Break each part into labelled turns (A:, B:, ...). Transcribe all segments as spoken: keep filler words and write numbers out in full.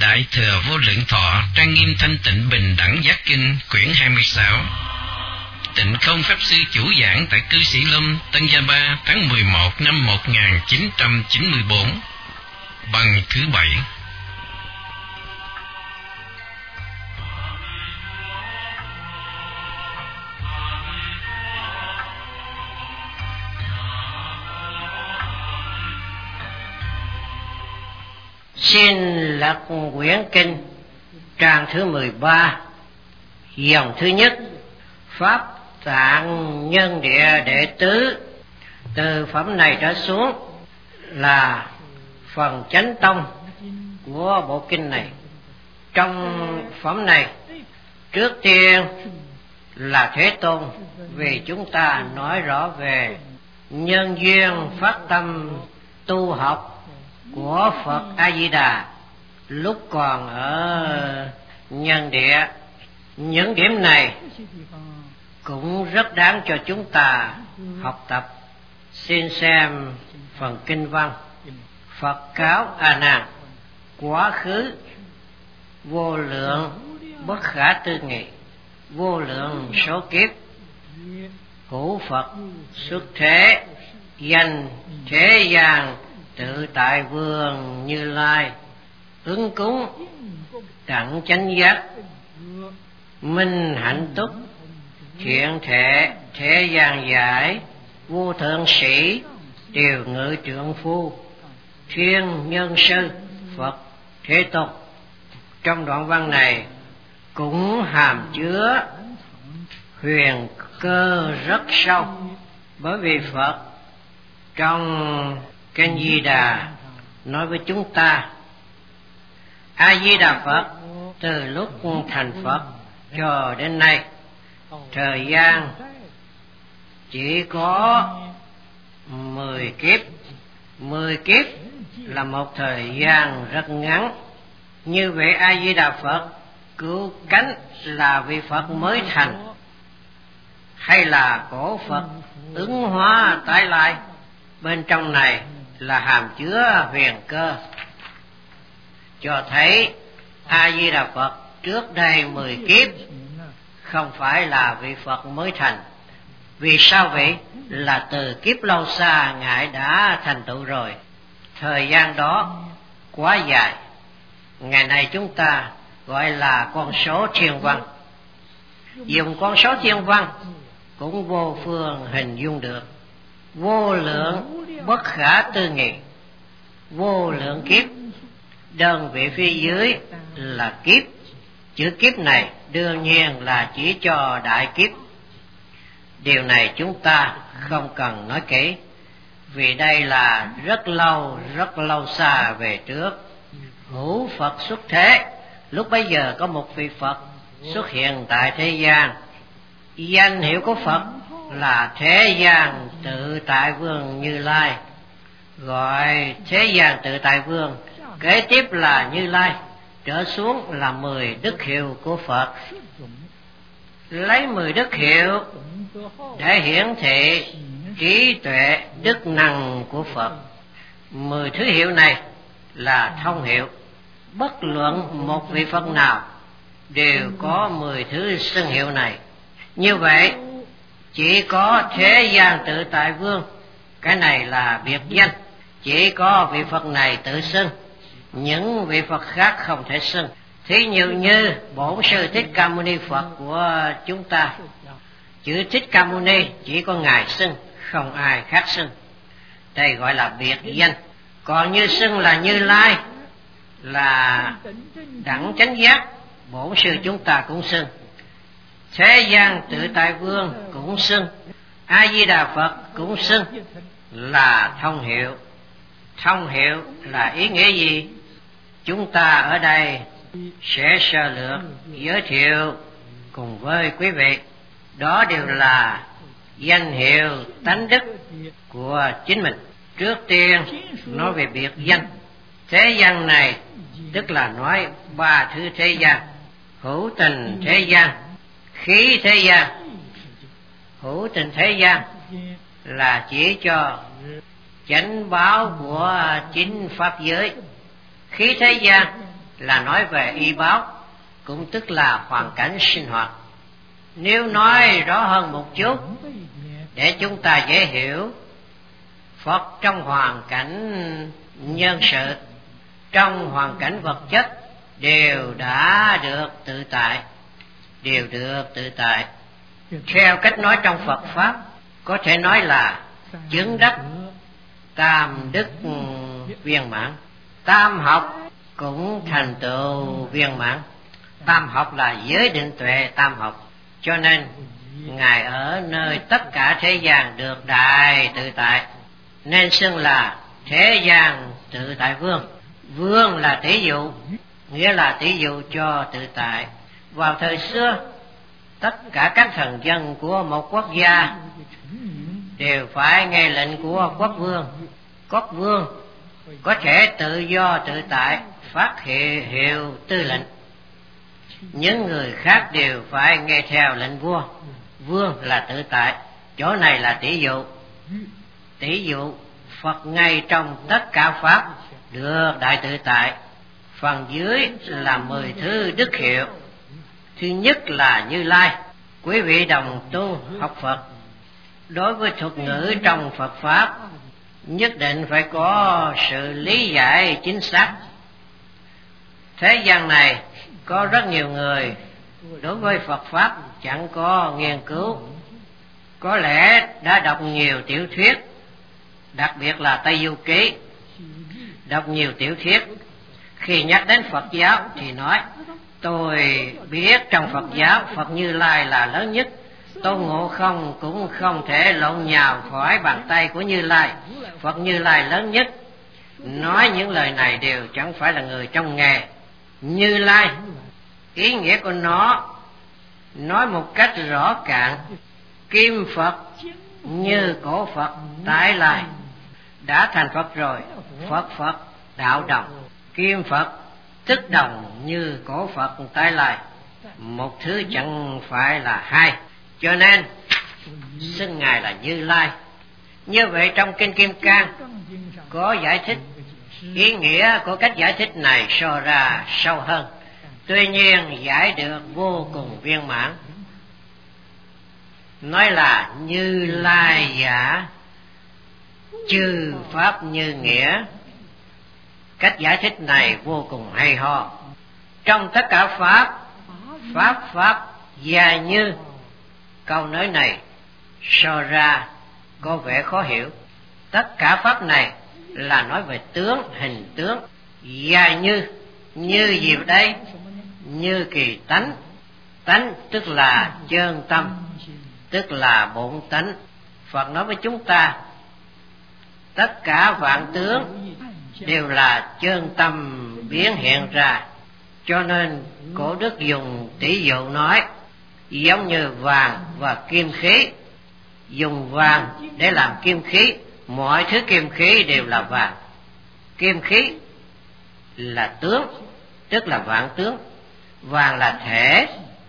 A: Đại Thừa Vô Lượng Thọ Trang Nghiêm Thanh Tịnh Bình Đẳng Giác Kinh quyển hai mươi sáu. Tịnh Không Pháp Sư chủ giảng tại Cư Sĩ Lâm, Tân Gia Ba, tháng mười một năm một nghìn chín trăm chín mươi bốn, bằng thứ bảy.
B: Xin lật quyển kinh trang thứ mười ba, dòng thứ nhất, Pháp Tạng Nhân Địa Đệ Tứ. Từ phẩm này trở xuống là phần chánh tông của bộ kinh này. Trong phẩm này, trước tiên là Thế Tôn vì chúng ta nói rõ về nhân duyên phát tâm tu học của Phật A Di Đà lúc còn ở nhân địa. Những điểm này cũng rất đáng cho chúng ta học tập. Xin xem phần kinh văn. Phật cáo A Nan: quá khứ vô lượng bất khả tư nghị, vô lượng số kiếp, hữu Phật xuất thế, danh thế gian tự tại vương Như Lai, ứng cúng đẳng chánh giác, minh hạnh túc, thiện thể thế gian giải, vô thượng sĩ, điều ngự trượng phu, thiên nhân sư Phật Thế Tôn. Trong đoạn văn này cũng hàm chứa huyền cơ rất sâu, bởi vì Phật trong Kinh Di Đà nói với chúng ta, A Di Đà Phật từ lúc thành Phật cho đến nay, thời gian chỉ có mười kiếp. Mười kiếp là một thời gian rất ngắn. Như vậy A Di Đà Phật cứu cánh là vị Phật mới thành, hay là cổ Phật ứng hóa tái lai? Bên trong này là hàm chứa huyền cơ, cho thấy A Di Đà Phật trước đây mười kiếp không phải là vị Phật mới thành. Vì sao vậy? Là từ kiếp lâu xa Ngài đã thành tựu rồi. Thời gian đó quá dài. Ngày nay chúng ta gọi là con số thiên văn. Dùng con số thiên văn cũng vô phương hình dung được. Vô lượng bất khả tư nghị, vô lượng kiếp. Đơn vị phía dưới là kiếp. Chữ kiếp này đương nhiên là chỉ cho đại kiếp. Điều này chúng ta không cần nói kỹ, vì đây là rất lâu, rất lâu xa về trước. Hữu Phật xuất thế, lúc bấy giờ có một vị Phật xuất hiện tại thế gian. Danh hiệu của Phật là Thế gian tự tại vương Như Lai, gọi Thế gian tự tại vương. Kế tiếp là Như Lai, trở xuống là mười đức hiệu của Phật. Lấy mười đức hiệu để hiển thị trí tuệ đức năng của Phật. Mười thứ hiệu này là thông hiệu. Bất luận một vị Phật nào đều có mười thứ xưng hiệu này. Như vậy chỉ có Thế gian tự tại vương, cái này là biệt danh, chỉ có vị Phật này tự xưng, những vị Phật khác không thể xưng. Thí dụ như Bổn Sư Thích Ca Mâu Ni Phật của chúng ta, chữ Thích Ca Mâu Ni chỉ có Ngài xưng, không ai khác xưng. Đây gọi là biệt danh. Còn như xưng là Như Lai, là đẳng chánh giác, Bổn Sư chúng ta cũng xưng. Thế gian tự tại vương cũng xưng, A Di Đà Phật cũng xưng, là thông hiệu. Thông hiệu là ý nghĩa gì? Chúng ta ở đây sẽ sơ lược giới thiệu cùng với quý vị. Đó đều là danh hiệu tánh đức của chính mình. Trước tiên nói về biệt danh. Thế gian này tức là nói ba thứ thế gian: hữu tình thế gian, khí thế gian. Hữu tình thế gian là chỉ cho chánh báo của chính pháp giới. Khí thế gian là nói về y báo, cũng tức là hoàn cảnh sinh hoạt. Nếu nói rõ hơn một chút để chúng ta dễ hiểu, Phật trong hoàn cảnh nhân sự, trong hoàn cảnh vật chất đều đã được tự tại, đều được tự tại. Theo cách nói trong Phật Pháp, có thể nói là chứng đắc tam đức viên mãn. Tam học cũng thành tựu viên mãn. Tam học là giới định tuệ tam học. Cho nên Ngài ở nơi tất cả thế gian được đại tự tại, nên xưng là thế gian tự tại vương. Vương là tỷ dụ, nghĩa là tỷ dụ cho tự tại. Vào thời xưa, tất cả các thần dân của một quốc gia đều phải nghe lệnh của quốc vương. Quốc vương có thể tự do tự tại phát hiệu, hiệu tư lệnh. Những người khác đều phải nghe theo lệnh vua. Vương là tự tại, chỗ này là tỷ dụ. Tỷ dụ Phật ngay trong tất cả Pháp được đại tự tại. Phần dưới là mười thứ đức hiệu. Thứ nhất là Như Lai. Quý vị đồng tu học Phật, đối với thuật ngữ trong Phật Pháp nhất định phải có sự lý giải chính xác. Thế gian này có rất nhiều người đối với Phật Pháp chẳng có nghiên cứu. Có lẽ đã đọc nhiều tiểu thuyết, đặc biệt là Tây Du Ký, đọc nhiều tiểu thuyết. Khi nhắc đến Phật giáo thì nói, tôi biết trong Phật giáo Phật Như Lai là lớn nhất, Tôn Ngộ Không cũng không thể lộn nhào khỏi bàn tay của Như Lai, Phật Như Lai lớn nhất. Nói những lời này đều chẳng phải là người trong nghề. Như Lai, ý nghĩa của nó nói một cách rõ cạn, kim Phật như cổ Phật tái lai. Đã thành Phật rồi, Phật Phật đạo đồng. Kim Phật tức đồng như cổ Phật tái lai, một thứ chẳng phải là hai. Cho nên xưng Ngài là Như Lai. Như vậy trong Kinh Kim Cang có giải thích. Ý nghĩa của cách giải thích này so ra sâu hơn, tuy nhiên giải được vô cùng viên mãn. Nói là Như Lai giả, chư Pháp như nghĩa. Cách giải thích này vô cùng hay ho. Trong tất cả Pháp, Pháp Pháp gia như. Câu nói này so ra có vẻ khó hiểu. Tất cả Pháp này là nói về tướng, hình tướng. Gia như, như gì ở đây? Như kỳ tánh. Tánh tức là chân tâm, tức là bổn tánh. Phật nói với chúng ta, tất cả vạn tướng đều là chân tâm biến hiện ra. Cho nên Cổ Đức dùng tỷ dụ nói, giống như vàng và kim khí. Dùng vàng để làm kim khí, mọi thứ kim khí đều là vàng. Kim khí là tướng, tức là vạn tướng. Vàng là thể,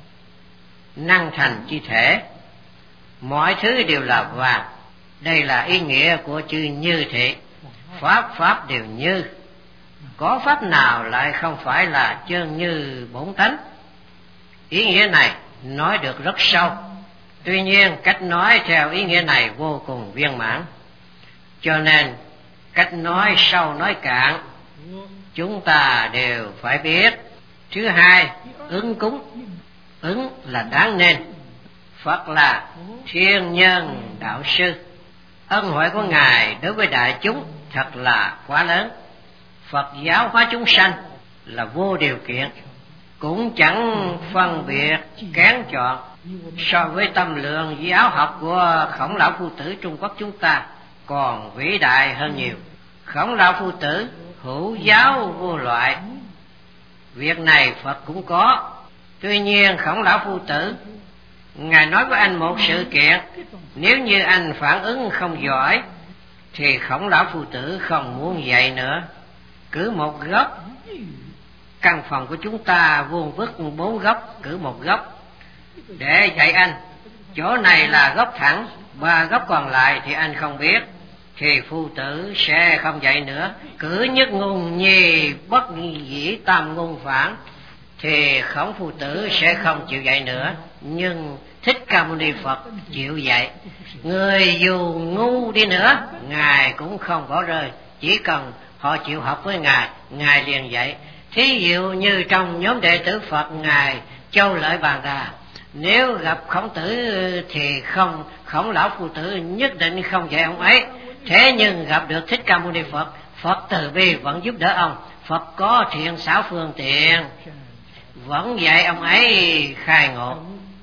B: năng thành chi thể. Mọi thứ đều là vàng. Đây là ý nghĩa của chữ như thị. Pháp Pháp đều như. Có Pháp nào lại không phải là chân như bổn tánh? Ý nghĩa này nói được rất sâu. Tuy nhiên cách nói theo ý nghĩa này vô cùng viên mãn. Cho nên cách nói sâu nói cạn chúng ta đều phải biết. Thứ hai, ứng cúng. Ứng là đáng nên. Phật là thiên nhân đạo sư. Ân huệ của Ngài đối với đại chúng thật là quá lớn. Phật giáo hóa chúng sanh là vô điều kiện, cũng chẳng phân biệt kén chọn. So với tâm lượng giáo học của Khổng Lão Phu Tử Trung Quốc chúng ta còn vĩ đại hơn nhiều. Khổng Lão Phu Tử hữu giáo vô loại, việc này Phật cũng có. Tuy nhiên Khổng Lão Phu Tử, Ngài nói với anh một sự kiện, nếu như anh phản ứng không giỏi thì Khổng Lão Phu Tử không muốn dạy nữa. Cứ một góc, căn phòng của chúng ta vuông vức bốn góc, cử một góc để dạy anh. Chỗ này là góc thẳng, ba góc còn lại thì anh không biết. thì phu tử sẽ không dạy nữa. Cử nhất ngôn nhi bất dĩ tam ngôn phản, thì Khổng phu tử sẽ không chịu dạy nữa. Nhưng Thích Ca Mâu Ni Phật chịu dạy. Người dù ngu đi nữa, Ngài cũng không bỏ rơi. Chỉ cần họ chịu học với Ngài, Ngài liền dạy. Thí dụ như trong nhóm đệ tử Phật Ngài Châu Lợi Bàn Đà, nếu gặp Khổng tử thì không, Khổng lão phu tử nhất định không dạy ông ấy. Thế nhưng gặp được Thích Ca Mâu Ni Phật, Phật từ bi vẫn giúp đỡ ông. Phật có thiện xảo phương tiện, vẫn dạy ông ấy khai ngộ,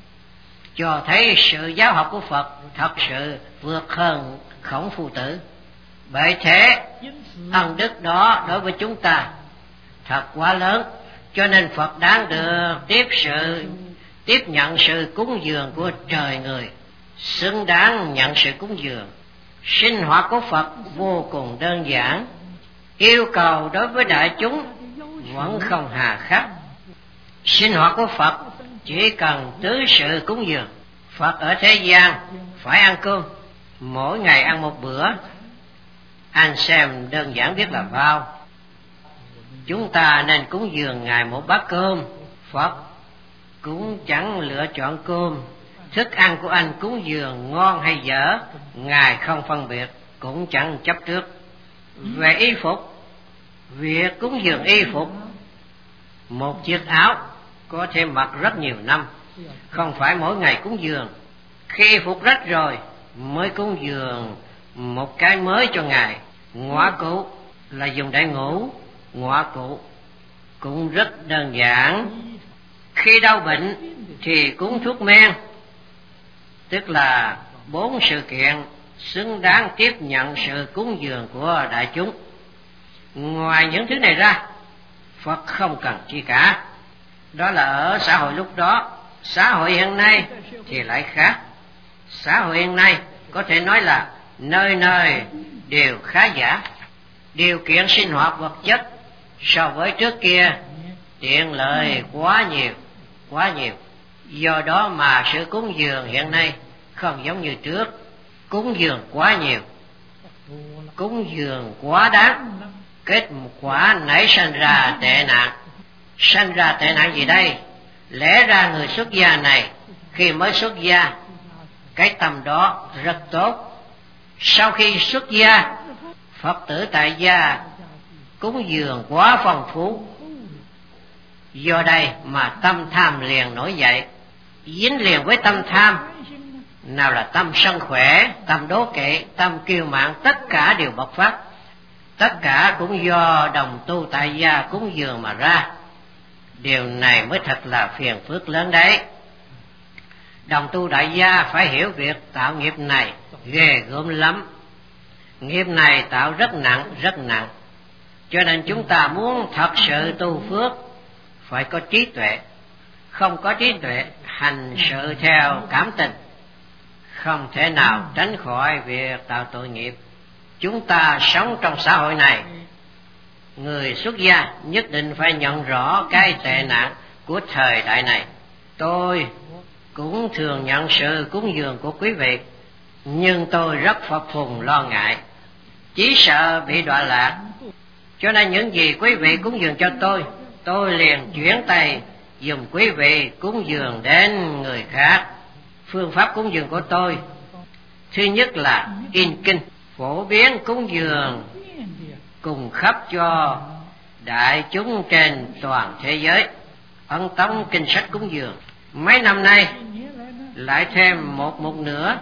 B: cho thấy sự giáo học của Phật thật sự vượt hơn Khổng phu tử. Bởi thế ân đức đó đối với chúng ta thật quá lớn, cho nên Phật đáng được tiếp sự tiếp nhận sự cúng dường của trời người, xứng đáng nhận sự cúng dường. Sinh hoạt của Phật vô cùng đơn giản, yêu cầu đối với đại chúng vẫn không hà khắc. Sinh hoạt của Phật chỉ cần tứ sự cúng dường. Phật ở thế gian phải ăn cơm, mỗi ngày ăn một bữa. Anh xem đơn giản biết là bao. Chúng ta nên cúng dường Ngài một bát cơm. Phật cũng chẳng lựa chọn cơm. Thức ăn của anh cúng dường ngon hay dở, Ngài không phân biệt, cũng chẳng chấp trước. Về y phục, việc cúng dường y phục, một chiếc áo có thể mặc rất nhiều năm, không phải mỗi ngày cúng dường. Khi phục rách rồi mới cúng dường một cái mới cho Ngài. Ngõa cụ là dùng để ngủ, ngõa cụ cũng rất đơn giản. Khi đau bệnh thì cúng thuốc men, tức là bốn sự kiện xứng đáng tiếp nhận sự cúng dường của đại chúng. Ngoài những thứ này ra, Phật không cần chi cả. Đó là ở xã hội lúc đó. Xã hội hiện nay thì lại khác. Xã hội hiện nay có thể nói là nơi nơi đều khá giả. Điều kiện sinh hoạt vật chất so với trước kia tiện lợi quá nhiều, quá nhiều. Do đó mà sự cúng dường hiện nay không giống như trước. Cúng dường quá nhiều, cúng dường quá đáng, kết quả nảy sinh ra tệ nạn. Sinh ra tệ nạn gì đây? Lẽ ra người xuất gia này khi mới xuất gia, cái tâm đó rất tốt. Sau khi xuất gia, Phật tử tại gia cúng dường quá phong phú. Do đây mà tâm tham liền nổi dậy. Dính liền với tâm tham, nào là tâm sân khỏe, tâm đố kỵ, tâm kiêu mạn, tất cả đều bộc phát. Tất cả cũng do đồng tu tại gia cúng dường mà ra. Điều này mới thật là phiền phức lớn đấy. Đồng tu đại gia phải hiểu việc tạo nghiệp này ghê gớm lắm. Nghiệp này tạo rất nặng, rất nặng. Cho nên chúng ta muốn thật sự tu phước phải có trí tuệ. Không có trí tuệ, hành sự theo cảm tình, không thể nào tránh khỏi việc tạo tội nghiệp. Chúng ta sống trong xã hội này, người xuất gia nhất định phải nhận rõ cái tệ nạn của thời đại này. Tôi cũng thường nhận sự cúng dường của quý vị, nhưng tôi rất phập phùng lo ngại, chỉ sợ bị đọa lạc. Cho nên những gì quý vị cúng dường cho tôi, tôi liền chuyển tay dùng quý vị cúng dường đến người khác. Phương pháp cúng dường của tôi, thứ nhất là in kinh, phổ biến cúng dường cùng khắp cho đại chúng trên toàn thế giới. Ấn tống kinh sách cúng dường. Mấy năm nay lại thêm một một nữa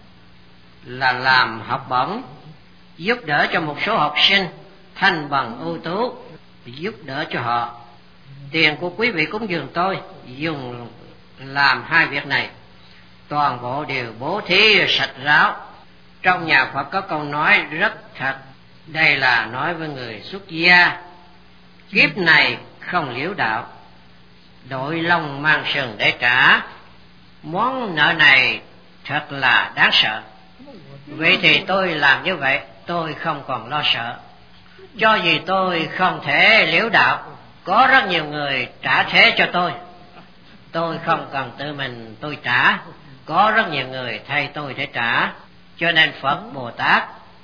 B: là làm học bổng, giúp đỡ cho một số học sinh thanh bằng ưu tú, giúp đỡ cho họ. Tiền của quý vị cúng dường tôi dùng làm hai việc này, toàn bộ đều bố thí sạch ráo. Trong nhà Phật có câu nói rất thật, đây là nói với người xuất gia: kiếp này không liễu đạo, đội lông mang sừng để trả. Món nợ này thật là đáng sợ. Vậy thì tôi làm như vậy, tôi không còn lo sợ. Cho vì tôi không thể liễu đạo, có rất nhiều người trả thế cho tôi. Tôi không cần tự mình tôi trả, có rất nhiều người thay tôi để trả. Cho nên Phật Bồ Tát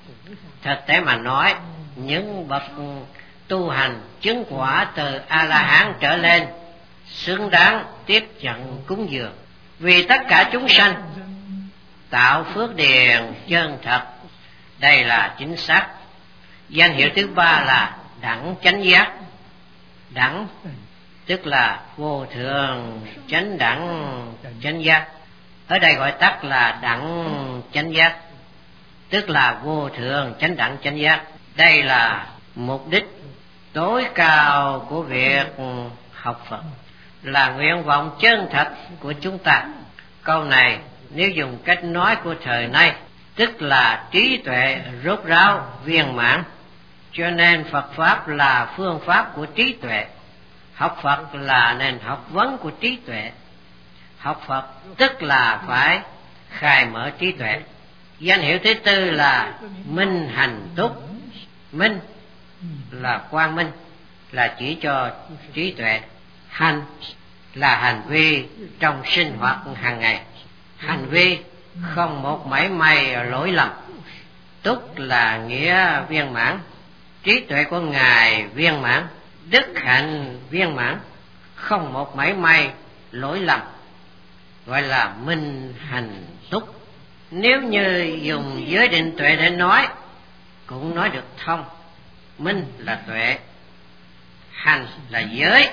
B: Thực tế mà nói, những bậc tu hành chứng quả từ A-la-hán trở lên xứng đáng tiếp nhận cúng dường, vì tất cả chúng sanh tạo phước điền chân thật. Đây là chính xác. Danh hiệu thứ ba là đẳng chánh giác. Đẳng tức là vô thượng chánh đẳng chánh giác, ở đây gọi tắt là đẳng chánh giác, tức là vô thượng chánh đẳng chánh giác. Đây là mục đích tối cao của việc học Phật, là nguyện vọng chân thật của chúng ta. Câu này nếu dùng cách nói của thời nay, tức là trí tuệ rốt ráo viên mãn. Cho nên Phật Pháp là phương pháp của trí tuệ, học Phật là nền học vấn của trí tuệ. Học Phật tức là phải khai mở trí tuệ. Danh hiệu thứ tư là minh hành túc. Minh là quang minh, là chỉ cho trí tuệ. Hành là hành vi trong sinh hoạt hàng ngày, hành vi không một mảy may lỗi lầm. Túc là nghĩa viên mãn, trí tuệ của Ngài viên mãn, đức hạnh viên mãn, không một mảy may lỗi lầm, gọi là minh hành túc. Nếu như dùng giới định tuệ để nói cũng nói được thông. Minh là tuệ, hành là giới,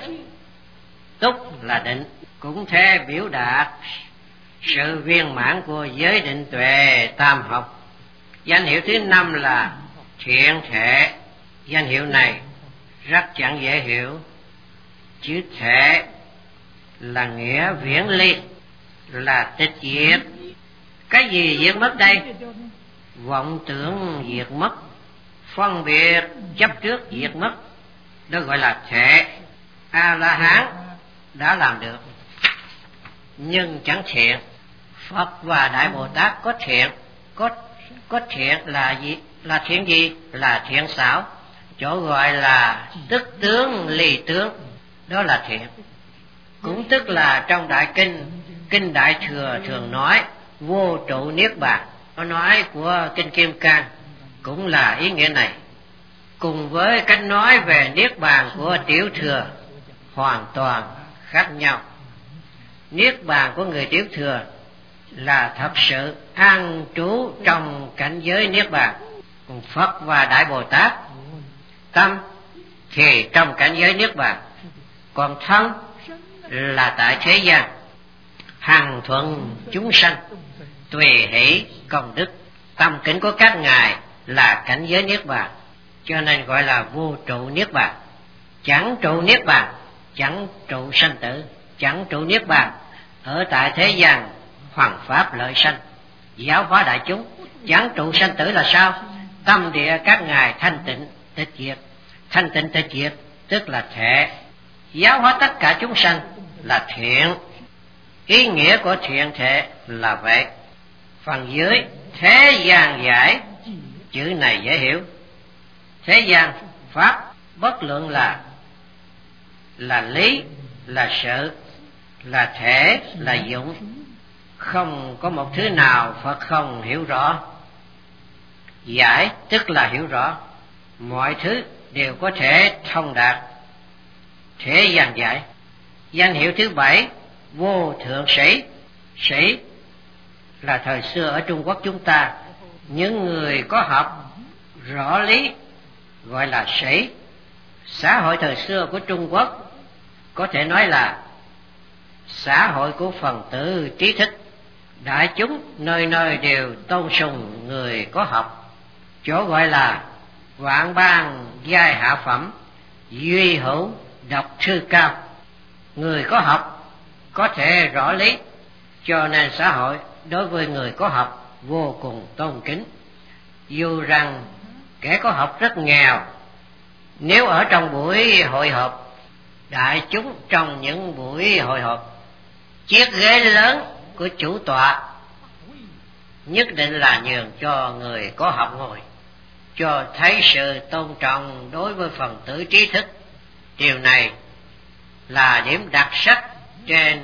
B: túc là định, cũng thế biểu đạt sự viên mãn của giới định tuệ tam học. Danh hiệu thứ năm là thiện thể. Danh hiệu này rất chẳng dễ hiểu. Chữ thể là nghĩa viễn ly, là tịch diệt. Cái gì diệt mất đây? Vọng tưởng diệt mất, phân biệt chấp trước diệt mất, đó gọi là thể. A-la-hán đã làm được nhưng chẳng thiện. Phật và Đại Bồ Tát có thiện. Có, có thiện là gì? Là thiện gì? Là thiện xảo, chỗ gọi là tức tướng ly tướng, đó là thiện. Cũng tức là trong Đại Kinh, Kinh Đại Thừa thường nói vô trụ niết bàn. Có nói của Kinh Kim Cang cũng là ý nghĩa này, cùng với cách nói về niết bàn của Tiểu Thừa hoàn toàn khác nhau. Niết bàn của người Tiểu Thừa là thật sự an trú trong cảnh giới niết bàn, còn Phật và Đại Bồ Tát tâm thì trong cảnh giới niết bàn, còn thân là tại thế gian, hằng thuận chúng sanh, tùy hỷ công đức. Tâm kính của các ngài là cảnh giới niết bàn, cho nên gọi là vô trụ niết bàn. Chẳng trụ niết bàn, chẳng trụ sanh tử, chẳng trụ niết bàn ở tại thế gian hoằng pháp lợi sanh, giáo hóa đại chúng. Chẳng trụ sanh tử là sao? Tâm địa các ngài thanh tịnh tịch diệt. Thanh tịnh tịch diệt tức là thể, giáo hóa tất cả chúng sanh là thiện. Ý nghĩa của thiện thể là vậy. Phần dưới thế gian giải, chữ này dễ hiểu. Thế gian pháp bất luận là là lý, là sự, là thể, là dụng, không có một thứ nào Phật không hiểu rõ. Giải tức là hiểu rõ, mọi thứ đều có thể thông đạt. Thế gian giải. Danh hiệu thứ bảy vô thượng sĩ. Sĩ là thời xưa ở Trung Quốc chúng ta, những người có học rõ lý gọi là sĩ. Xã hội thời xưa của Trung Quốc có thể nói là xã hội của phần tử trí thức. Đại chúng nơi nơi đều tôn sùng người có học, chỗ gọi là vạn ban giai hạ phẩm, duy hữu độc sư cao. Người có học có thể rõ lý, cho nên xã hội đối với người có học vô cùng tôn kính. Dù rằng kẻ có học rất nghèo, nếu ở trong buổi hội họp, đại chúng trong những buổi hội họp, chiếc ghế lớn của chủ tọa nhất định là nhường cho người có học ngồi, cho thấy sự tôn trọng đối với phần tử trí thức. Điều này là điểm đặc sắc trên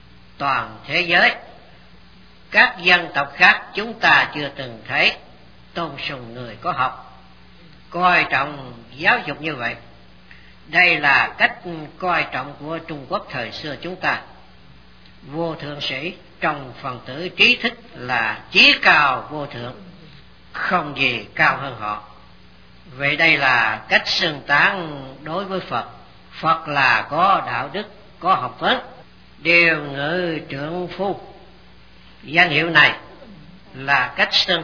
B: toàn thế giới. Các dân tộc khác chúng ta chưa từng thấy. tôn sùng người có học, coi trọng giáo dục như vậy. Đây là cách coi trọng của Trung Quốc thời xưa chúng ta. Vô thượng sĩ trong phần tử trí thức là chí cao vô thượng, không gì cao hơn họ. Vậy đây là cách xưng tán đối với Phật. Phật là có đạo đức, có học vấn, điều ngự trượng phu. Danh hiệu này là cách xưng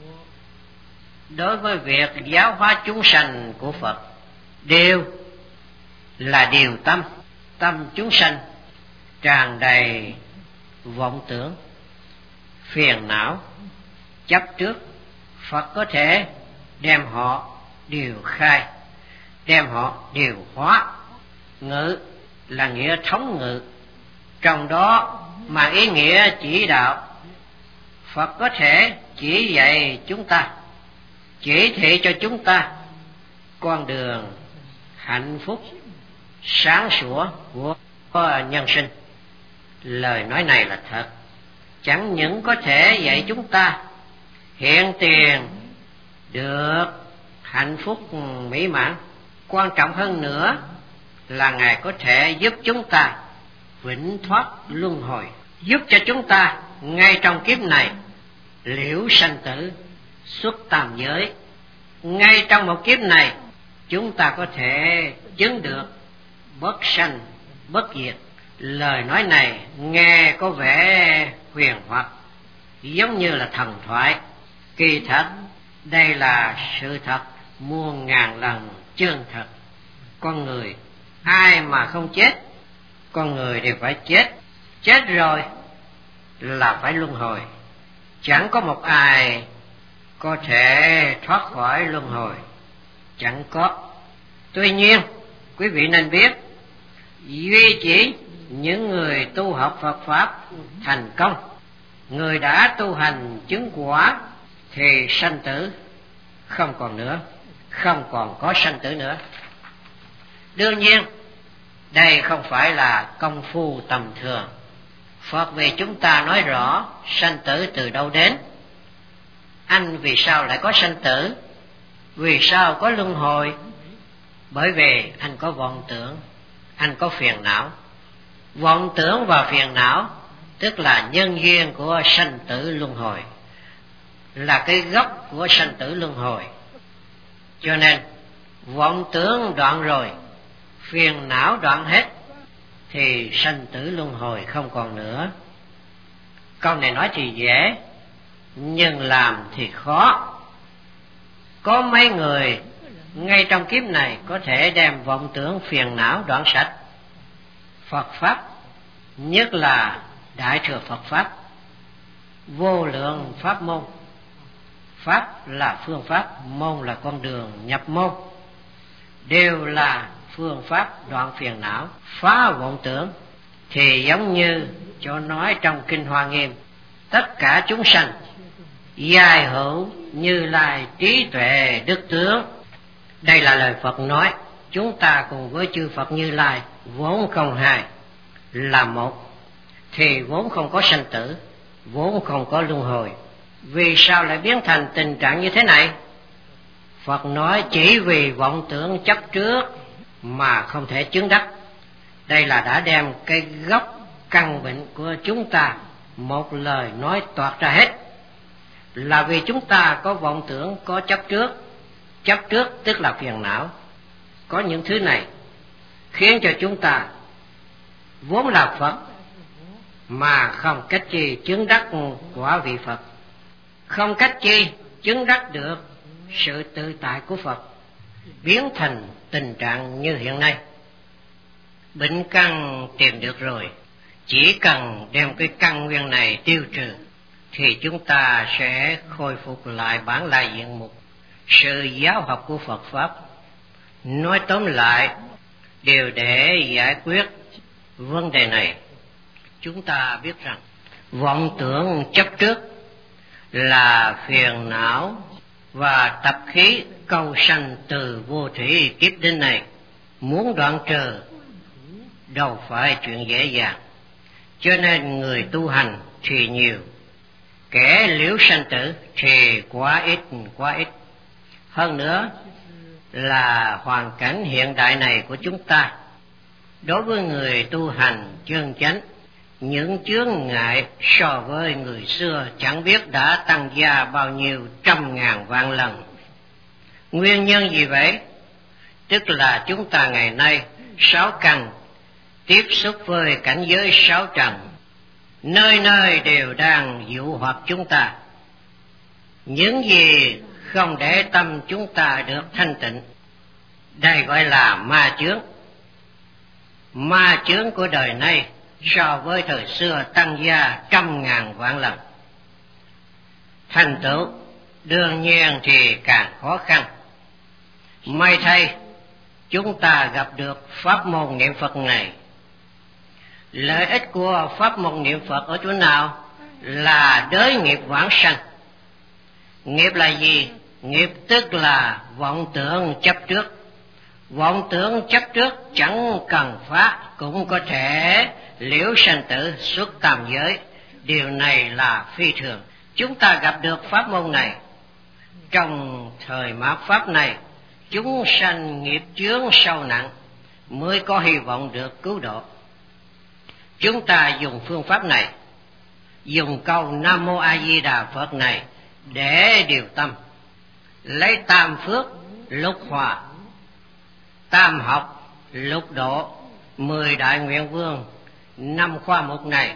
B: đối với việc giáo hóa chúng sanh của Phật. Điều là điều tâm, tâm chúng sanh tràn đầy vọng tưởng, phiền não, chấp trước. Phật có thể đem họ điều khai, đem họ điều hóa. Ngự là nghĩa thống ngự, trong đó mà ý nghĩa chỉ đạo. Phật có thể chỉ dạy chúng ta, chỉ thị cho chúng ta con đường hạnh phúc sáng sủa của nhân sinh. Lời nói này là thật, chẳng những có thể dạy chúng ta hiện tiền được hạnh phúc mỹ mãn, quan trọng hơn nữa là Ngài có thể giúp chúng ta vĩnh thoát luân hồi, giúp cho chúng ta ngay trong kiếp này liễu sanh tử, xuất tam giới. Ngay trong một kiếp này chúng ta có thể chứng được bất sanh bất diệt. Lời nói này nghe có vẻ huyền hoặc, giống như là thần thoại. Kỳ thật đây là sự thật muôn ngàn lần chân thật. Con người ai mà không chết, con người đều phải chết. Chết rồi là phải luân hồi, chẳng có một ai có thể thoát khỏi luân hồi, chẳng có. Tuy nhiên quý vị nên biết, duy chỉ những người tu học Phật Pháp thành công, người đã tu hành chứng quả, thì sanh tử không còn nữa, không còn có sanh tử nữa. Đương nhiên đây không phải là công phu tầm thường. Phật vì chúng ta nói rõ sanh tử từ đâu đến. Anh vì sao lại có sanh tử? Vì sao có luân hồi? Bởi vì anh có vọng tưởng, anh có phiền não. Vọng tưởng và phiền não tức là nhân duyên của sanh tử luân hồi, là cái gốc của sanh tử luân hồi. Cho nên vọng tưởng đoạn rồi, phiền não đoạn hết, thì sanh tử luân hồi không còn nữa. Câu này nói thì dễ, nhưng làm thì khó. Có mấy người ngay trong kiếp này có thể đem vọng tưởng phiền não đoạn sạch. Phật Pháp, nhất là Đại Thừa Phật Pháp, vô lượng pháp môn. Pháp là phương pháp, môn là con đường nhập môn, đều là phương pháp đoạn phiền não, phá vọng tưởng. Thì giống như cho nói trong Kinh Hoa Nghiêm, tất cả chúng sanh giai hữu Như Lai trí tuệ đức tướng. Đây là lời Phật nói. Chúng ta cùng với chư Phật Như Lai vốn không hai, là một, thì vốn không có sanh tử, vốn không có luân hồi. Vì sao lại biến thành tình trạng như thế này? Phật nói chỉ vì vọng tưởng chấp trước mà không thể chứng đắc. Đây là đã đem cái gốc căn bệnh của chúng ta một lời nói toạc ra hết. Là vì chúng ta có vọng tưởng, có chấp trước. Chấp trước tức là phiền não. Có những thứ này khiến cho chúng ta vốn là Phật mà không cách chi chứng đắc quả vị Phật, không cách chi chứng đắc được sự tự tại của Phật, biến thành tình trạng như hiện nay. Bệnh căn tìm được rồi, chỉ cần đem cái căn nguyên này tiêu trừ thì chúng ta sẽ khôi phục lại bản lai diện mục, sự giáo học của Phật Pháp. Nói tóm lại, đều để giải quyết vấn đề này. Chúng ta biết rằng vọng tưởng chấp trước là phiền não và tập khí câu sanh từ vô thủy kiếp đến này. Muốn đoạn trừ đâu phải chuyện dễ dàng. Cho nên người tu hành thì nhiều, kẻ liễu sanh tử thì quá ít, quá ít. Hơn nữa là hoàn cảnh hiện đại này của chúng ta, đối với người tu hành chân chánh, những chướng ngại so với người xưa chẳng biết đã tăng gia bao nhiêu trăm ngàn vạn lần. Nguyên nhân gì vậy? Tức là chúng ta ngày nay sáu căn tiếp xúc với cảnh giới sáu trần, nơi nơi đều đang dụ hoặc chúng ta. Những gì không để tâm chúng ta được thanh tịnh, đây gọi là ma chướng. Ma chướng của đời nay so với thời xưa tăng gia trăm ngàn vạn lần. Thành tựu đương nhiên thì càng khó khăn. May thay chúng ta gặp được pháp môn niệm Phật này. Lợi ích của pháp môn niệm Phật ở chỗ nào? Là đới nghiệp vãng sanh. Nghiệp là gì? Nghiệp tức là vọng tưởng chấp trước. Vọng tưởng chấp trước chẳng cần phá cũng có thể liễu sanh tử xuất tam giới. Điều này là phi thường. Chúng ta gặp được pháp môn này. Trong thời mạt pháp này, chúng sanh nghiệp chướng sâu nặng mới có hy vọng được cứu độ. Chúng ta dùng phương pháp này, dùng câu Nam Mô A Di Đà Phật này để điều tâm, lấy tam phước lục hòa, tam học lục độ, mười đại nguyện vương, năm khoa mục này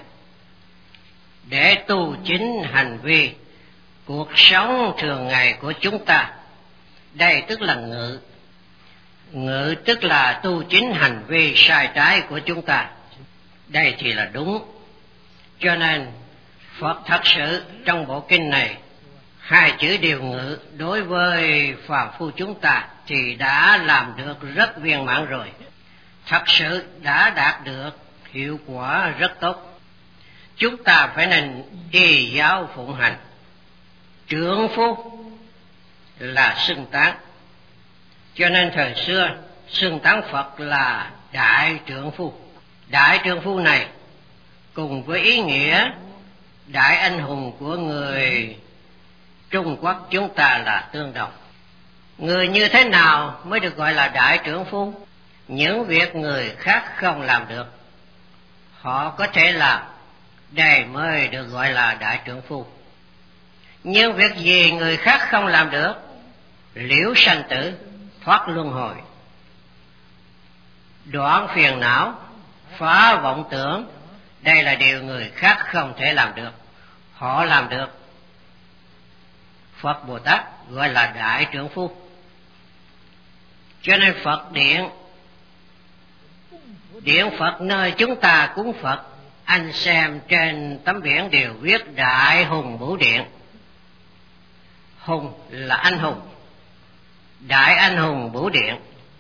B: để tu chính hành vi cuộc sống thường ngày của chúng ta. Đây tức là ngự. Ngự tức là tu chính hành vi sai trái của chúng ta. Đây thì là đúng. Cho nên Phật thật sự trong bộ kinh này, hai chữ điều ngự đối với phàm phu chúng ta thì đã làm được rất viên mãn rồi. Thật sự đã đạt được hiệu quả rất tốt. Chúng ta phải nên y giáo phụng hành. Trượng phu là xưng tán, cho nên thời xưa xưng tán Phật là đại trượng phu. Đại trượng phu này cùng với ý nghĩa đại anh hùng của người Trung Quốc chúng ta là tương đồng. Người như thế nào mới được gọi là đại trượng phu? Những việc người khác không làm được, họ có thể làm, đây mới được gọi là đại trượng phu. Nhưng việc gì người khác không làm được? Liễu sanh tử, thoát luân hồi, đoạn phiền não, phá vọng tưởng, đây là điều người khác không thể làm được, họ làm được. Phật Bồ Tát gọi là đại trượng phu. Cho nên Phật điện, điện Phật nơi chúng ta cúng Phật, anh xem trên tấm biển đều viết Đại Hùng Bửu Điện. Hùng là anh hùng, Đại Anh Hùng Bửu Điện.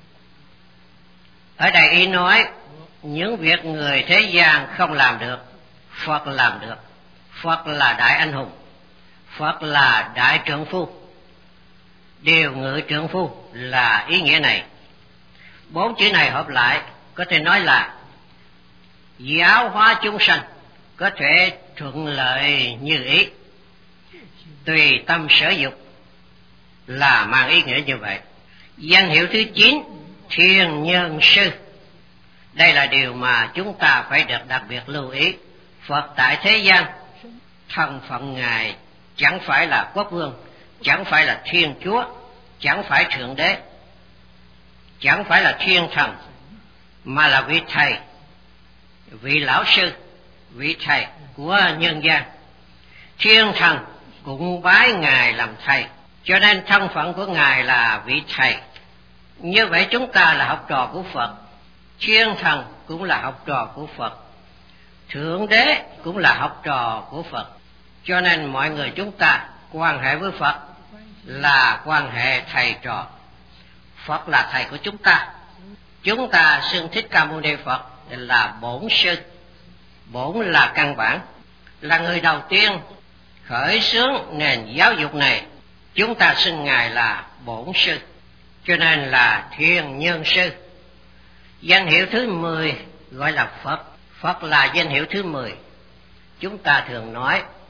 B: Ở đây ý nói những việc người thế gian không làm được, Phật làm được. Phật là đại anh hùng, Phật là đại trượng phu. Điều ngự trượng phu là ý nghĩa này. Bốn chữ này hợp lại có thể nói là giáo hóa chúng sanh, có thể thuận lợi như ý, tùy tâm sở dục, là mang ý nghĩa như vậy. Danh hiệu thứ chín, Thiên Nhân Sư. Đây là điều mà chúng ta phải được đặc biệt lưu ý. Phật tại thế gian, thân phận Ngài chẳng phải là quốc vương, chẳng phải là thiên chúa, chẳng phải thượng đế, chẳng phải là thiên thần, mà là vị thầy, vị lão sư, vị thầy của nhân gian. Thiên thần cũng bái Ngài làm thầy, cho nên thân phận của Ngài là vị thầy. Như vậy chúng ta là học trò của Phật, thiên thần cũng là học trò của Phật, thượng đế cũng là học trò của Phật. Cho nên mọi người chúng ta quan hệ với Phật là quan hệ thầy trò. Phật là thầy của chúng ta. Chúng ta xưng Thích Ca Mâu Ni Phật là bổn sư. Bổn là căn bản, là người đầu tiên khởi xướng nền giáo dục này. Chúng ta xưng Ngài là bổn sư, cho nên là Thiên Nhân Sư. Danh hiệu thứ mười gọi là Phật. Phật là danh hiệu thứ mười. Chúng ta thường nói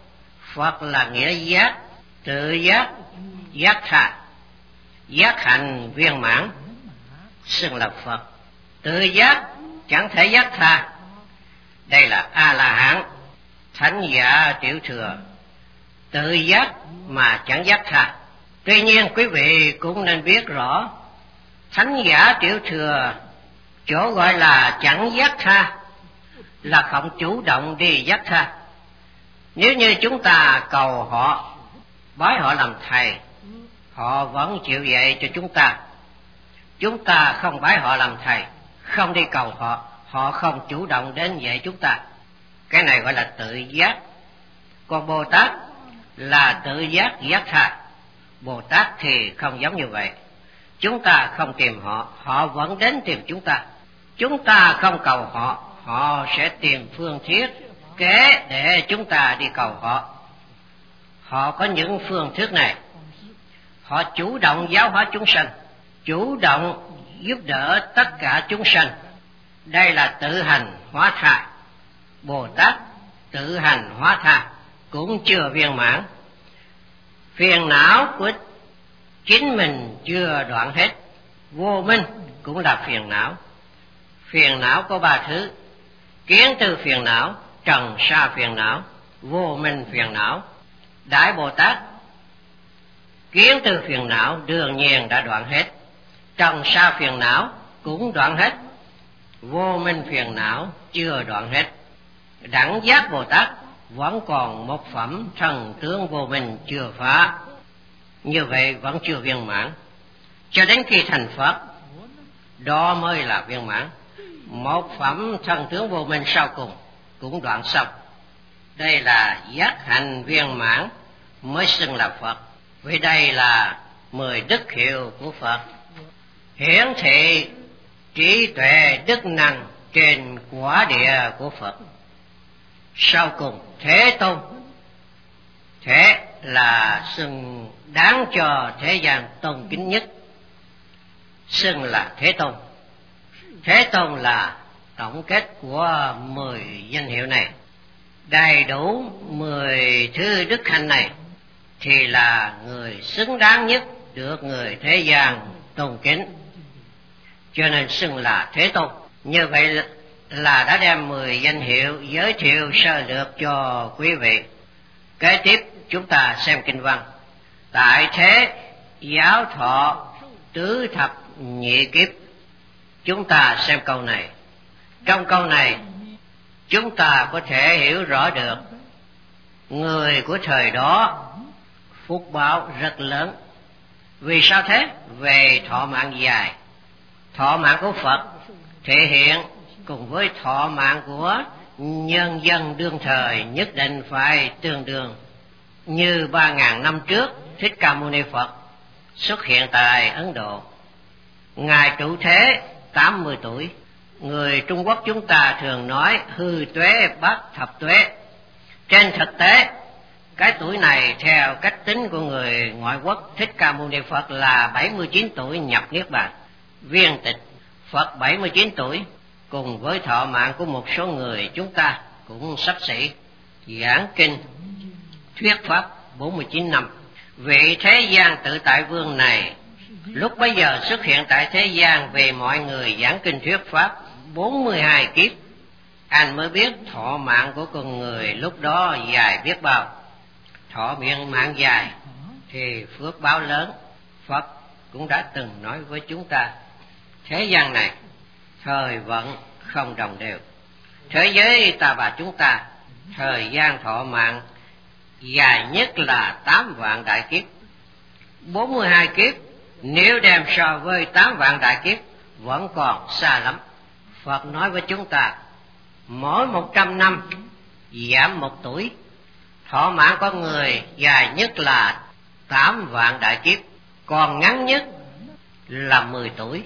B: Phật là nghĩa giác, tự giác, giác tha, giác hạnh viên mãn, xưng là Phật. Tự giác chẳng thể giác tha, đây là A-la-hán, thánh giả tiểu thừa. Tự giác mà chẳng giác tha. Tuy nhiên quý vị cũng nên biết rõ, thánh giả tiểu thừa chỗ gọi là chẳng giác tha là không chủ động đi giác tha. Nếu như chúng ta cầu họ, bái họ làm thầy, họ vẫn chịu dạy cho chúng ta. Chúng ta không bái họ làm thầy, không đi cầu họ, họ không chủ động đến dạy chúng ta. Cái này gọi là tự giác. Còn Bồ Tát là tự giác giác tha. Bồ Tát thì không giống như vậy. Chúng ta không tìm họ, họ vẫn đến tìm chúng ta. Chúng ta không cầu họ, họ sẽ tìm phương thiết kế để chúng ta đi cầu họ. Họ có những phương thức này. Họ chủ động giáo hóa chúng sanh, chủ động giúp đỡ tất cả chúng sanh. Đây là tự hành hóa tha. Bồ Tát tự hành hóa tha cũng chưa viên mãn. Phiền não của chính mình chưa đoạn hết. Vô minh cũng là phiền não. Phiền não có ba thứ: kiến tư phiền não, trần sa phiền não, vô minh phiền não. Đại Bồ Tát kiến tư phiền não đương nhiên đã đoạn hết, trần sa phiền não cũng đoạn hết, vô minh phiền não chưa đoạn hết. Đẳng giác Bồ Tát vẫn còn một phẩm thần tướng vô minh chưa phá, như vậy vẫn chưa viên mãn. Cho đến khi thành Phật, đó mới là viên mãn. Một phẩm thần tướng vô minh sau cùng cũng đoạn xong. Đây là giác hạnh viên mãn mới xưng là Phật. Vì đây là mười đức hiệu của Phật, hiển thị trí tuệ đức năng trên quả địa của Phật. Sau cùng Thế Tôn. Thế là xưng đáng cho thế gian tôn kính nhất, xưng là Thế Tôn. Thế Tôn là tổng kết của mười danh hiệu này. Đầy đủ mười thứ đức hạnh này thì là người xứng đáng nhất được người thế gian tôn kính, cho nên xưng là Thế Tôn. Như vậy là đã đem mười danh hiệu giới thiệu sơ lược cho quý vị. Kế tiếp chúng ta xem kinh văn. Tại thế giáo thọ tứ thập nhị kiếp. Chúng ta xem câu này. Trong câu này chúng ta có thể hiểu rõ được người của thời đó phúc báo rất lớn. Vì sao thế? Về thọ mạng dài. Thọ mạng của Phật thể hiện cùng với thọ mạng của nhân dân đương thời nhất định phải tương đương. Như ba ngàn năm trước, Thích Ca Mâu Ni Phật xuất hiện tại Ấn Độ. Ngài trụ thế tám mươi tuổi. Người Trung Quốc chúng ta thường nói hư tuế bát thập tuế. Trên thực tế, cái tuổi này theo cách tính của người ngoại quốc, Thích Ca Mâu Ni Phật là bảy mươi chín tuổi nhập Niết Bàn. Viên tịch Phật bảy mươi chín tuổi, cùng với thọ mạng của một số người chúng ta cũng xấp xỉ. Giảng kinh thuyết pháp bốn mươi chín năm. Vị thế gian tự tại vương này lúc bấy giờ xuất hiện tại thế gian về mọi người giảng kinh thuyết pháp bốn mươi hai kiếp. Anh mới biết thọ mạng của con người lúc đó dài biết bao. Thọ miệng mạng dài thì phước báo lớn. Phật cũng đã từng nói với chúng ta, thế gian này thời vận không đồng đều. Thế giới ta và chúng ta, thời gian thọ mạng dài nhất là tám vạn đại kiếp. Bốn mươi hai kiếp nếu đem so với tám vạn đại kiếp vẫn còn xa lắm. Phật nói với chúng ta, mỗi một trăm năm giảm một tuổi. Thọ mạng con người dài nhất là tám vạn đại kiếp, còn ngắn nhất là mười tuổi.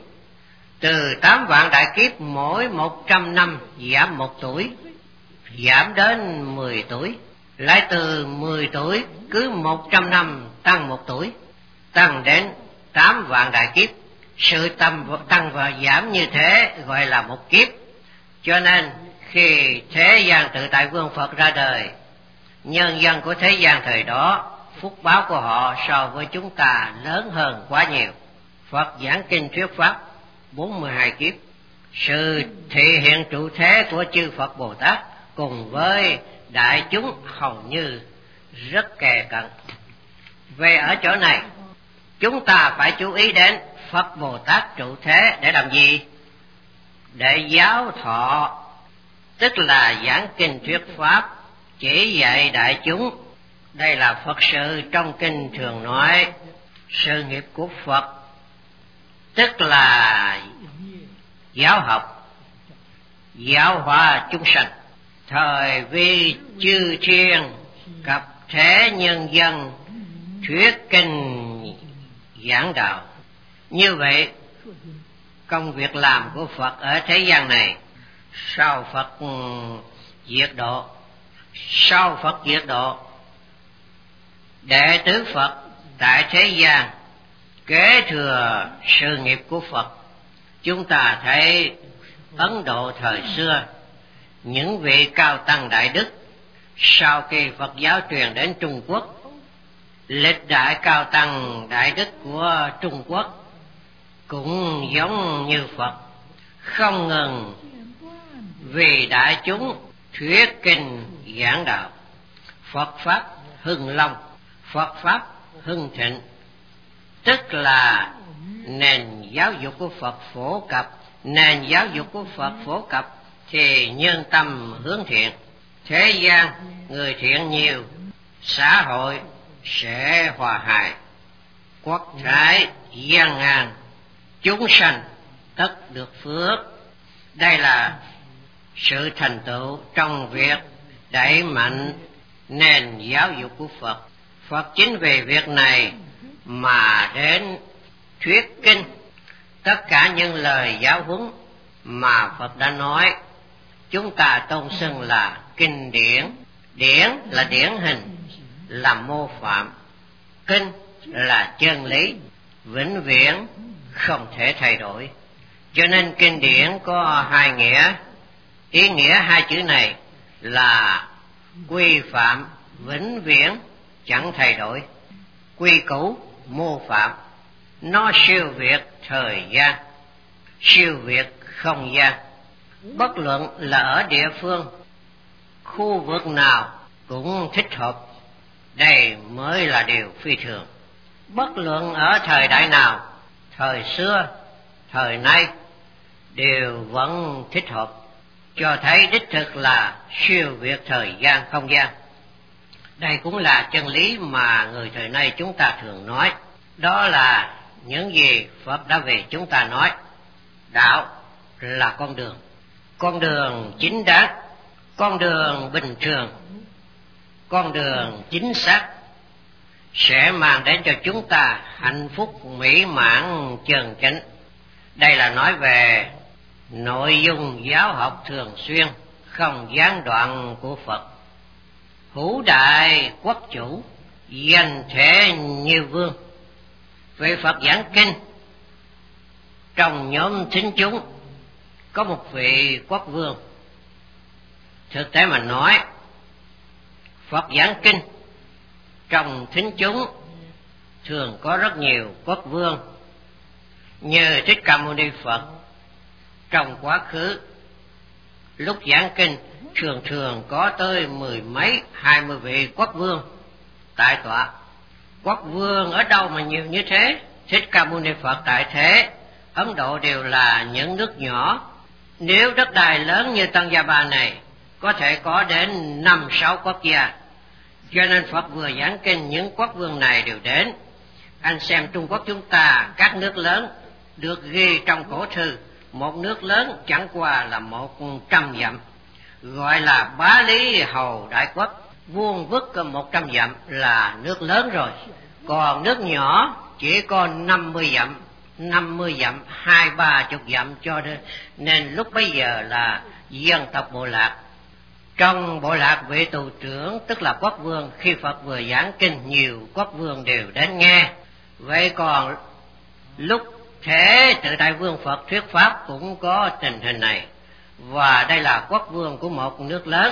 B: Từ tám vạn đại kiếp mỗi một trăm năm giảm một tuổi, giảm đến mười tuổi. Lại từ mười tuổi cứ một trăm năm tăng một tuổi, tăng đến tám vạn đại kiếp. Sự tăng, tăng và giảm như thế gọi là một kiếp. Cho nên khi thế gian tự tại vương Phật ra đời, Nhân dân của thế gian thời đó, phúc báo của họ so với chúng ta lớn hơn quá nhiều. Phật giảng kinh thuyết pháp bốn mươi hai kiếp, sự thể hiện trụ thế của chư Phật Bồ Tát cùng với đại chúng hầu như rất kề cận. Về ở chỗ này, chúng ta phải chú ý đến Phật Bồ Tát trụ thế để làm gì? Để giáo thọ, tức là giảng kinh thuyết pháp, chỉ dạy đại chúng. Đây là Phật sự trong kinh thường nói sự nghiệp của Phật, tức là giáo học, giáo hóa chúng sanh. Thời vi chư thiên cập thế nhân dân thuyết kinh giảng đạo. Như vậy, công việc làm của Phật ở thế gian này, sau Phật diệt độ, sau Phật diệt độ, đệ tử Phật tại thế gian kế thừa sự nghiệp của Phật. Chúng ta thấy Ấn Độ thời xưa, những vị cao tăng đại đức sau khi Phật giáo truyền đến Trung Quốc, lịch đại cao tăng đại đức của Trung Quốc cũng giống như Phật, không ngừng vì đại chúng thuyết kinh giảng đạo. Phật pháp hưng long, Phật pháp hưng thịnh, tức là nền giáo dục của Phật phổ cập. Nền giáo dục của Phật phổ cập thì nhân tâm hướng thiện, thế gian người thiện nhiều, xã hội sẽ hòa hài, quốc thái gian ngàn, chúng sanh tất được phước. Đây là sự thành tựu trong việc đẩy mạnh nền giáo dục của Phật. Phật chính vì việc này mà đến thuyết kinh. Tất cả những lời giáo huấn mà Phật đã nói, chúng ta tôn xưng là kinh điển. Điển là điển hình, là mô phạm. Kinh là chân lý, vĩnh viễn không thể thay đổi. Cho nên kinh điển có hai nghĩa. Ý nghĩa hai chữ này là quy phạm vĩnh viễn chẳng thay đổi, quy củ mô phạm. Nó siêu việt thời gian, siêu việt không gian. Bất luận là ở địa phương, khu vực nào cũng thích hợp. Đây mới là điều phi thường. Bất luận ở thời đại nào, thời xưa, thời nay, đều vẫn thích hợp, cho thấy đích thực là siêu việt thời gian không gian. Đây cũng là chân lý mà người thời nay chúng ta thường nói. Đó là những gì Phật đã về chúng ta nói. Đạo là con đường, con đường chính đáng, con đường bình thường, con đường chính xác, sẽ mang đến cho chúng ta hạnh phúc mỹ mãn chân chánh. Đây là nói về nội dung giáo học thường xuyên, không gián đoạn của Phật. Hữu đại quốc chủ, danh thể như vương. Về Phật giảng kinh, trong nhóm thính chúng có một vị quốc vương. Thực tế mà nói, Phật giảng kinh, trong thính chúng thường có rất nhiều quốc vương. Như Thích Ca Mâu Ni Phật, trong quá khứ lúc giảng kinh thường thường có tới mười mấy hai mươi vị quốc vương tại tọa. Quốc vương ở đâu mà nhiều như thế? Thích Ca Mâu Ni Phật tại thế Ấn Độ đều là những nước nhỏ. Nếu đất đai lớn như Tăng Gia Ba này có thể có đến năm sáu quốc gia, cho nên Phật vừa giảng kinh những quốc vương này đều đến. Anh xem Trung Quốc chúng ta, các nước lớn được ghi trong cổ thư, một nước lớn chẳng qua là một trăm dặm, gọi là Bá Lý Hầu Đại Quốc, vuông vức một trăm dặm là nước lớn rồi. Còn nước nhỏ chỉ có năm mươi dặm, năm mươi dặm, hai ba chục dặm, cho nên, nên lúc bấy giờ là dân tộc bộ lạc. Trong bộ lạc vị tù trưởng tức là quốc vương, khi Phật vừa giảng kinh nhiều quốc vương đều đến nghe. Vậy còn lúc Thế Tự Đại Vương Phật thuyết pháp cũng có tình hình này, và đây là quốc vương của một nước lớn.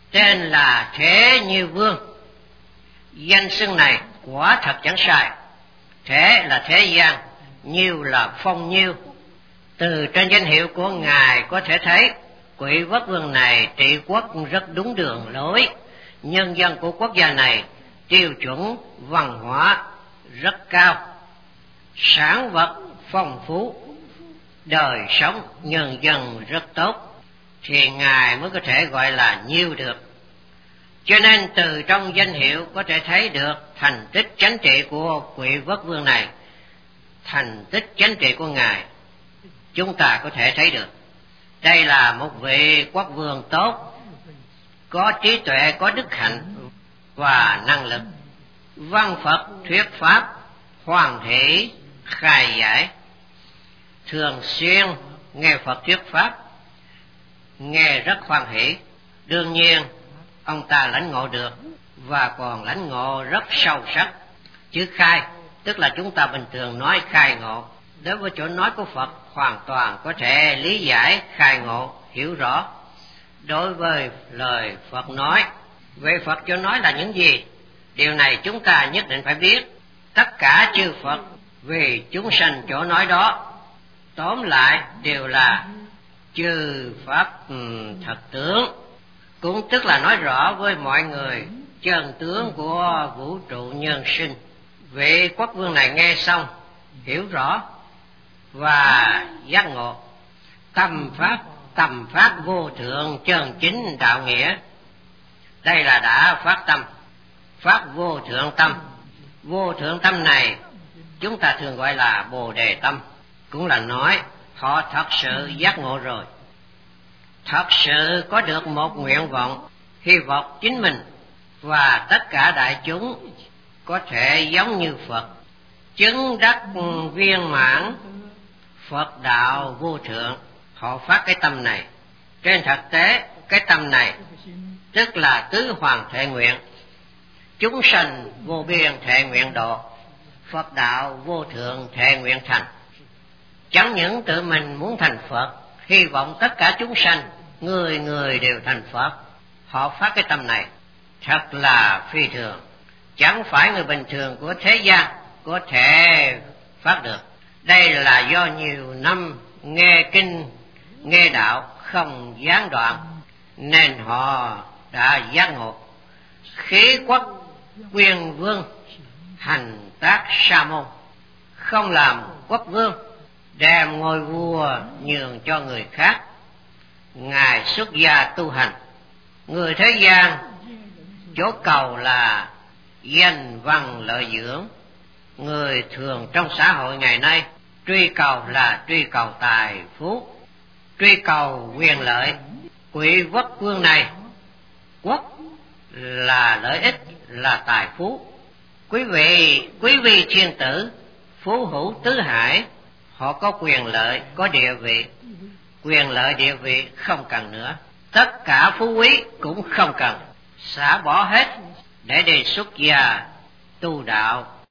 B: tên là Thế Nhiêu Vương. Danh xưng này quả thật chẳng sai. Thế là thế gian, Nhiêu là phong nhiêu. Từ trên danh hiệu của Ngài có thể thấy Quỷ Quốc Vương này trị quốc rất đúng đường lối. Nhân dân của quốc gia này tiêu chuẩn văn hóa rất cao, sản vật phong phú, đời sống nhân dân rất tốt, thì Ngài mới có thể gọi là Nhiêu được. Cho nên từ trong danh hiệu có thể thấy được thành tích chánh trị của Quỷ Quốc Vương này. Thành tích chánh trị của Ngài chúng ta có thể thấy được. Đây là một vị quốc vương tốt, có trí tuệ, có đức hạnh và năng lực. Văn Phật thuyết pháp, hoan hỷ khai giải. Thường xuyên nghe Phật thuyết pháp, nghe rất hoan hỷ. Đương nhiên ông ta lãnh ngộ được và còn lãnh ngộ rất sâu sắc. Chữ khai tức là chúng ta bình thường nói khai ngộ. Đối với chỗ nói của Phật hoàn toàn có thể lý giải, khai ngộ, hiểu rõ. Đối với lời Phật nói, về Phật chỗ nói là những gì? Điều này chúng ta nhất định phải biết. Tất cả chư Phật vì chúng sanh chỗ nói đó, tóm lại đều là chư Pháp um, thật tướng. Cũng tức là nói rõ với mọi người chân tướng của vũ trụ nhân sinh. Vị quốc vương này nghe xong, hiểu rõ và giác ngộ. Tâm pháp, tâm pháp vô thượng chân chính đạo nghĩa. Đây là đã phát tâm, phát vô thượng tâm. Vô thượng tâm này chúng ta thường gọi là Bồ Đề tâm. Cũng là nói họ thật sự giác ngộ rồi, thật sự có được một nguyện vọng, hy vọng chính mình và tất cả đại chúng có thể giống như Phật, chứng đắc viên mãn Phật đạo vô thượng. Họ phát cái tâm này. Trên thực tế cái tâm này tức là tứ hoàng thệ nguyện. Chúng sanh vô biên thệ nguyện độ, Phật đạo vô thượng thệ nguyện thành. Chẳng những tự mình muốn thành Phật, hy vọng tất cả chúng sanh người người đều thành Phật. Họ phát cái tâm này thật là phi thường, chẳng phải người bình thường của thế gian có thể phát được. Đây là do nhiều năm nghe kinh, nghe đạo không gián đoạn, nên họ đã giác ngộ. Khí quốc quyền vương, hành tác sa môn, không làm quốc vương, đem ngôi vua nhường cho người khác. Ngài xuất gia tu hành. Người thế gian chỗ cầu là danh văn lợi dưỡng. Người thường trong xã hội ngày nay truy cầu là truy cầu tài phú, truy cầu quyền lợi. Quỷ quốc vương này, quốc là lợi ích, là tài phú. Quý vị, quý vị thiên tử, phú hữu tứ hải, họ có quyền lợi, có địa vị. Quyền lợi địa vị không cần nữa, tất cả phú quý cũng không cần, xả bỏ hết để đi xuất gia tu đạo